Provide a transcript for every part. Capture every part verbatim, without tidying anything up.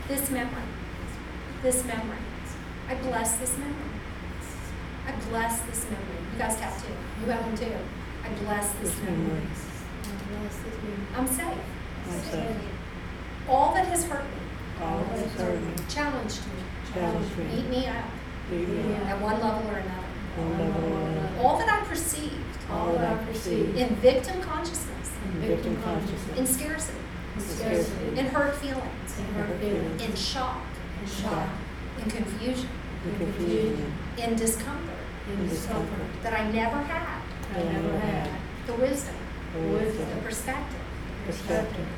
This memory. This memory. I bless this memory. I bless this memory. You guys have too. You have them too. I bless this, this memory. memory. I bless this memory. I'm safe. I'm safe. All that has hurt me. All that has hurt me. Challenged me. Challenged me. Beat me up. Beat me up. At one level or another. One level or another. All that I perceived. All that I perceived. In victim consciousness. In victim consciousness. In scarcity. In scarcity. In hurt feelings. In hurt feelings. In shock. In shock. In confusion. In confusion. In discomfort. In discomfort. That I never had. I never had. The wisdom. The wisdom. The perspective. Perspective.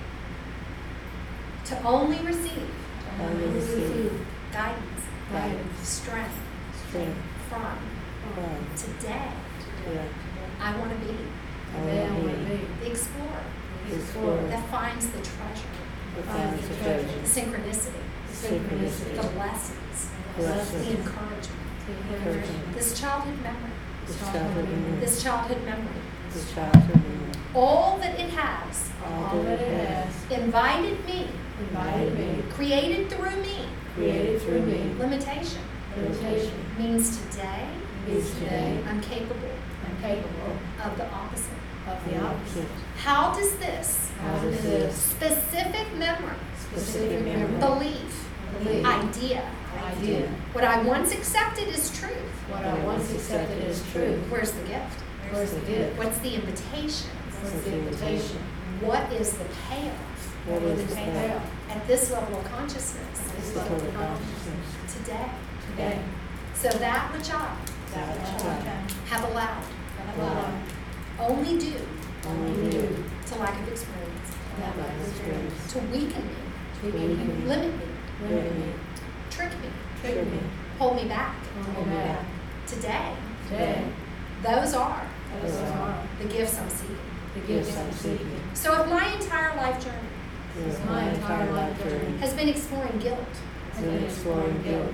To only receive. Only receive. Guidance. Guidance. Strength. Strength. From. From. Today. Today. I want to be. I want to be. The explorer. The explorer. That finds the treasure. That finds the treasure. The synchronicity. Synchronicity. The blessings. Blessings. The encouragement. The encouragement. This childhood memory. This childhood memory. This childhood memory. This childhood memory. All that it has. All that it has. Invited me. Invited me. Created through me. Created through me. Limitation. Limitation. Means today. Means today. I'm capable. I'm capable. Of the opposite. Of the opposite. How does this. How does this. Specific memory. Specific memory. Belief. Belief. Idea. Idea. What I once accepted as truth. What I once accepted as truth. Where's the gift? Where's the gift? What's the invitation? What's the invitation? What is the payoff? What is the payoff? At this level of consciousness. This level of consciousness. Today. Today. So that which I That which I have allowed. have allowed. Only do. Only do. To lack of experience. That lack of experience. To weaken me. To weaken me. Limit me. Limit me. Trick me. Trick me. Hold me back. Hold me back. Today. Today. Those are Those are the gifts I'm seeking. the gifts I'm seeking. So if my entire life journey Yes, my entire life journey has been exploring guilt, has been exploring guilt,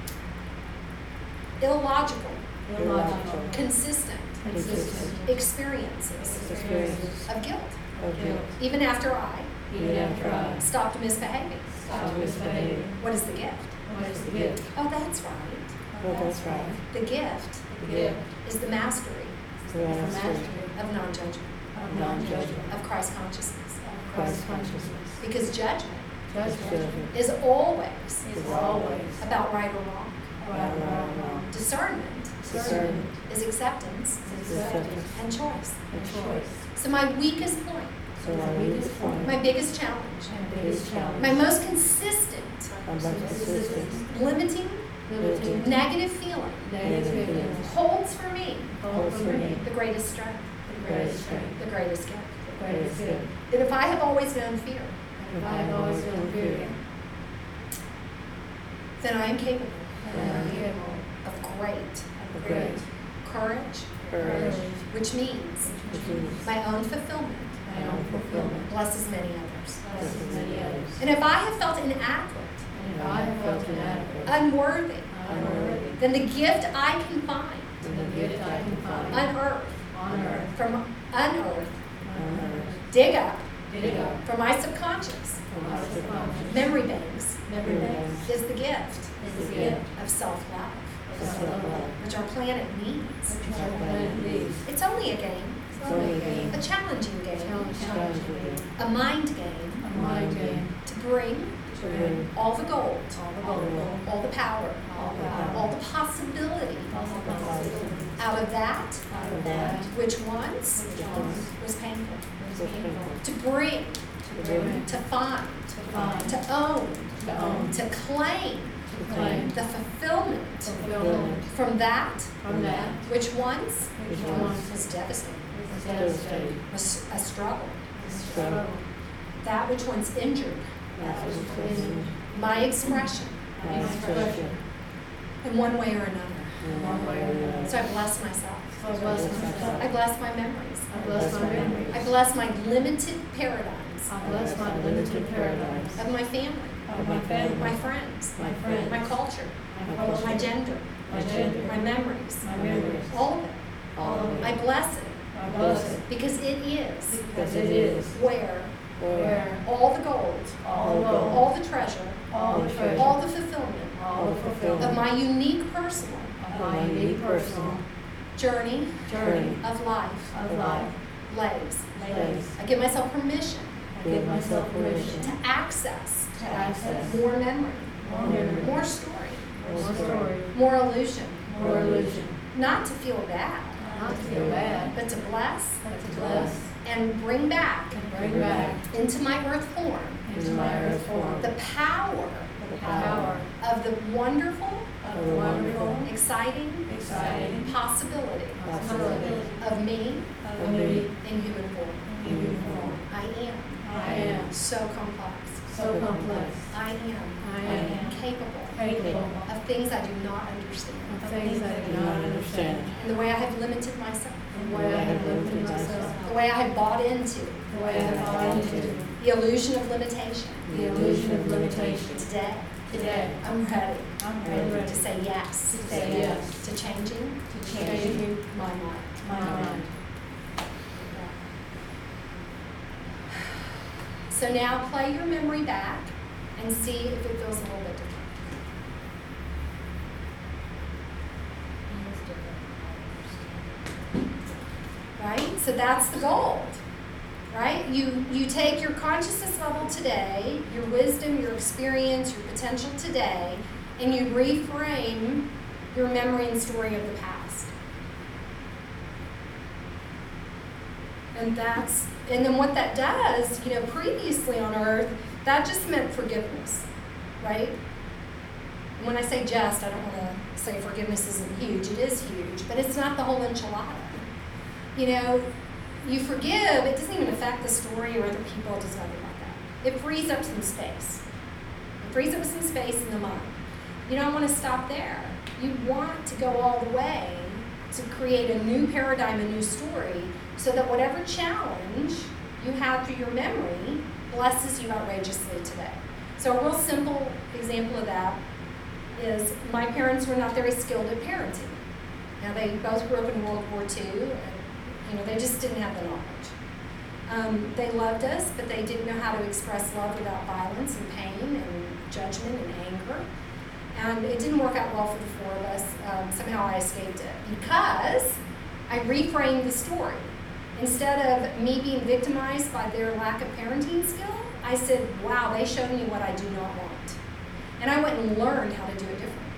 illogical, illogical, consistent consistent experiences experiences of guilt, of guilt, even after I even after I stopped misbehaving. stopped misbehaving. What is the gift? What is the gift? Oh, that's right. Oh, that's right. The gift The gift is the mastery is the mastery of non-judgment, of non-judgment, of Christ consciousness. of Christ consciousness. Because judgment Judgment is always is always about right or wrong. right or wrong. Discernment Discernment is acceptance is acceptance and choice. and choice. So my weakest point, So my weakest point, my biggest challenge, my biggest challenge, my most consistent my most consistent, limiting limiting, negative feeling negative feelings holds for me holds for me the greatest strength, the greatest strength, the greatest gift. the greatest gift. That if I have always known fear, If I have always known fear, then I am capable then I am capable of great of great courage, courage, which means which means my own fulfillment my own fulfillment, blesses many others. plus as many others. And if I have felt inadequate, And if I have felt inadequate, unworthy, unworthy, then the gift I can find, then the gift I can find unearth, on earth, from unearth, on earth, dig up dig up from my subconscious from my subconscious memory banks, memory banks is the gift is the gift of self-love, of self-love, which our planet needs. which our planet needs. It's only a game, It's only a game, a challenging game, challenging game, a mind game a mind game, to bring to bring all the gold, all the gold, all the power, all the power, all the possibility all the possibility out of that out of that which once which once was painful. was painful, To bring, to bring, to find, to find, to own, to own, to claim to claim, the fulfillment fulfillment from that from that which once which once was devastating, was devastating, was a struggle, struggle, that which once injured that was in my expression my expression in one way or another. in one way or another. So I bless myself. So I bless myself. I bless my memories. I bless my memories. I bless my limited paradigms I bless my limited paradigms of my family, of my family, my friends, my friends, my culture, my culture, my gender, my gender, my memories, my memories, all of it. all of I it. bless it I bless it because it is because it is where where all the gold, all the gold, all the treasure, all the fulfillment of my unique personal of my unique personal journey journey of life of life lays. lays. I give myself permission I give myself permission to access to access more memory, more memory, more story, more story, more illusion, more illusion, not to feel bad, not to feel bad, but to bless but to bless and bring back and bring back into my earth form into my earth form the power the power of the wonderful, of the wonderful, exciting exciting possibility possibility of me of me in human form. in human form. I am I am so complex. so complex. I am I am capable capable of things I do not understand. of things I do not understand. And the way I have limited myself. The way I have limited myself. The way I have bought into The way I have bought into the illusion of limitation. the illusion of limitation. Today, Today, I'm ready I'm ready to say yes. to say yes To changing to changing my mind. my mind. So now play your memory back and see if it feels a little bit different. Right? So that's the gold. Right? You you take your consciousness level today, your wisdom, your experience, your potential today, and you reframe your memory and story of the past. And that's and then what that does, you know, previously on earth, that just meant forgiveness, right? And when I say just, I don't want to say forgiveness isn't huge. It is huge, but it's not the whole enchilada. You know, you forgive, it doesn't even affect the story or other people, it does nothing like that. It frees up some space. It frees up some space in the mind. You don't want to stop there. You want to go all the way to create a new paradigm, a new story, so that whatever challenge you have through your memory blesses you outrageously today. So a real simple example of that is my parents were not very skilled at parenting. Now they both grew up in World War Two, and you know, they just didn't have the knowledge. Um, they loved us, but they didn't know how to express love without violence and pain and judgment and anger. And it didn't work out well for the four of us. Um, somehow I escaped it because I reframed the story. Instead of me being victimized by their lack of parenting skill, I said, wow, they showed me what I do not want. And I went and learned how to do it differently.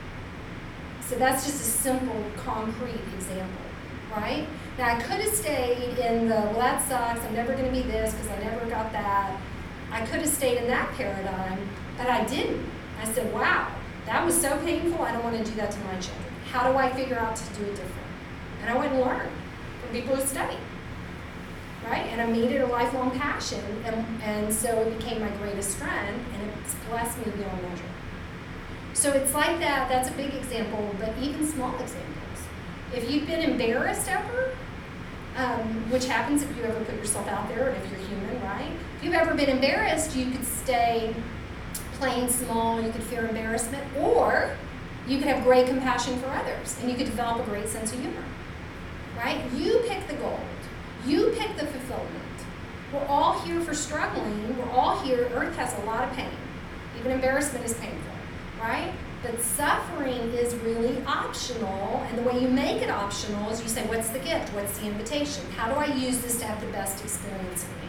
So that's just a simple, concrete example, right? Now I could have stayed in the, well, that sucks, I'm never going to be this because I never got that. I could have stayed in that paradigm, but I didn't. I said, wow, that was so painful, I don't want to do that to my children. How do I figure out to do it different? And I went and learned from people who studied, right? And I made it a lifelong passion, and, and so it became my greatest strength, and it's blessed me beyond measure. So it's like that, that's a big example, but even small examples. If you've been embarrassed ever, um, which happens if you ever put yourself out there and if you're human, right? If you've ever been embarrassed, you could stay playing small, you could fear embarrassment, or you could have great compassion for others and you could develop a great sense of humor, right? You pick the gold. You pick the fulfillment. We're all here for struggling. We're all here. Earth has a lot of pain. Even embarrassment is painful, right? But suffering is really optional, and the way you make it optional is you say, what's the gift? What's the invitation? How do I use this to have the best experience of me?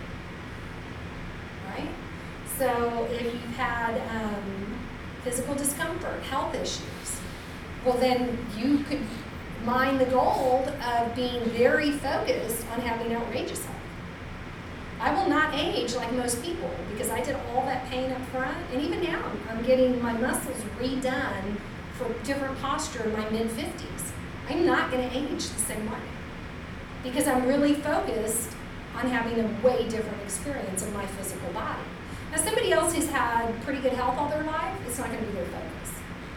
Right? So if you've had um, physical discomfort, health issues, well then you could mine the gold of being very focused on having outrageous health. I will not age like most people because I did all that pain up front, and even now I'm getting my muscles redone for different posture in my mid fifties. I'm not going to age the same way because I'm really focused on having a way different experience of my physical body. Now somebody else who's had pretty good health all their life, it's not going to be their focus,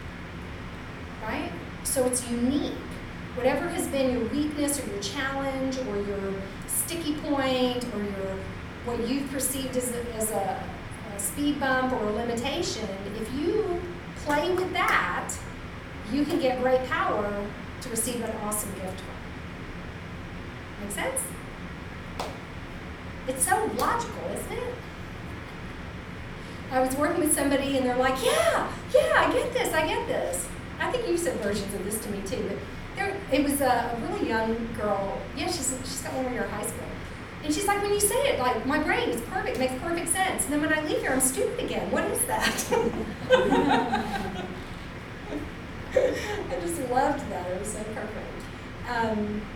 right? So it's unique. Whatever has been your weakness or your challenge or your sticky point or your what you've perceived as a, as a, a speed bump or a limitation, if you play with that, you can get great power to receive an awesome gift from it. Make sense? It's so logical, isn't it? I was working with somebody and they're like, yeah, yeah, I get this, I get this. I think you said versions of this to me too, but there, it was a, a really young girl. Yeah, she's, she's got one year of high school. And she's like, when you say it, like, my brain is perfect, makes perfect sense. And then when I leave here, I'm stupid again. What is that? I just loved that. It was so perfect. Um,